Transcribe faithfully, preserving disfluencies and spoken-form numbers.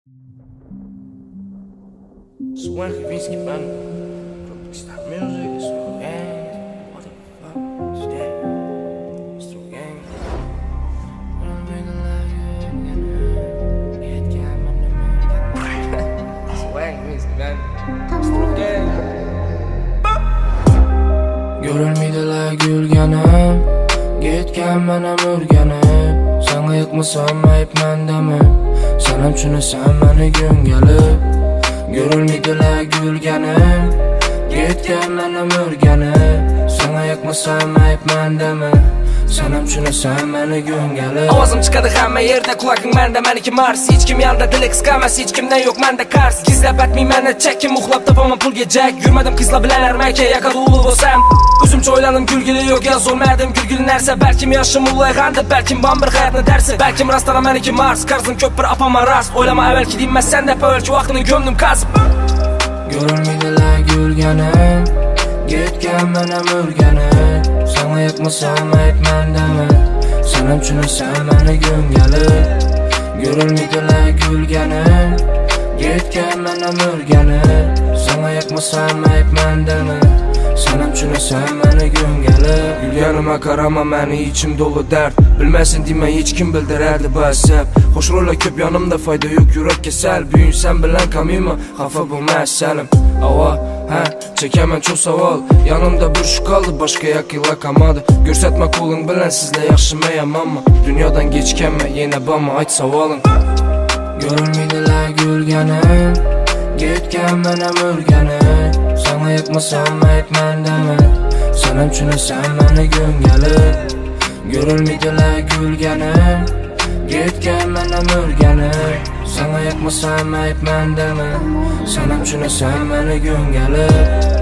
Swan Kavinsky, man. Stop music, it's through gang. What the fuck is that? It's through gang. I'm thinking like you again. Get down, man, man. Swan Kavinsky, man. It's through gang. Görülmeydiler gülgenim. Gitken menem ürgenim. Sana yıkmasam ayıp mendemi. Sanam tushunsan meni gün gelip. Görülmeydiler gülgenim. Gitken menem ürgenim. Sana yıkmasam ayıp mendemi. Sanam tushunsan meni gün gelip. Ovozim chiqadi hamma yerda, quloqing menda, meniki Mars. Hech kim yonida, dili qisqamas, hech kimdan yo'q menda qars. Gizlab aytmayman chekkim, uxlab topaman pulga jak. Yurmadim qizlar bilan armaka, yaqin ulug' bo'lsam. O'zimcha o'yladim, kulgili yo'q, yozolmadim kulgili narsa. Balkim yoshim ulg'ayg'andi, balkim bor bir hayotni darsi. Balkim rostdan meniki Mars, qarzim ko'p bir opama rast. O'ylama avvalki deyman, senda avvalki vaqtini ko'mdim qazib. Görülmeydiler gülgenim. Gitken menem ürgenim. Sana yıkmasam ayıp mendemi. Sanam tushunsan meni gün gelip. Görülmeydiler gülgenim. Gitken menem ürgenim. Sana yıkmasam ayıp mendemi. Sanam tushunsan meni gün gelip. Gülgenime qarama, meni içim dolu dert. Bilmesin deme, hech kim bildiradi basab. Xo'shro'lar ko'p yonimda, foyda yo'q, yurak kasal. Bugün sen bilan kamima, xafa bo'lma salim. Ava, ha, chekaman çok savol. Yanımda bir shu qoldi, boshqa yaqinlar qolmadi. Ko'rsatma qo'ling bilan, sizlar yaxshimi yomonmi? Dunyodan kechganman, yana bormi ayt savoling. Görülmeydiler gülgenim. Gitken menem ürgenim. Sana yıkmasam ayıp mendemi. Sanam tushunsan meni gün gelip. Görülmeydiler gülgenim. Gitken menem ürgenim. Sana yıkmasam ayıp mendemi. Sanam tushunsan meni gün gelip.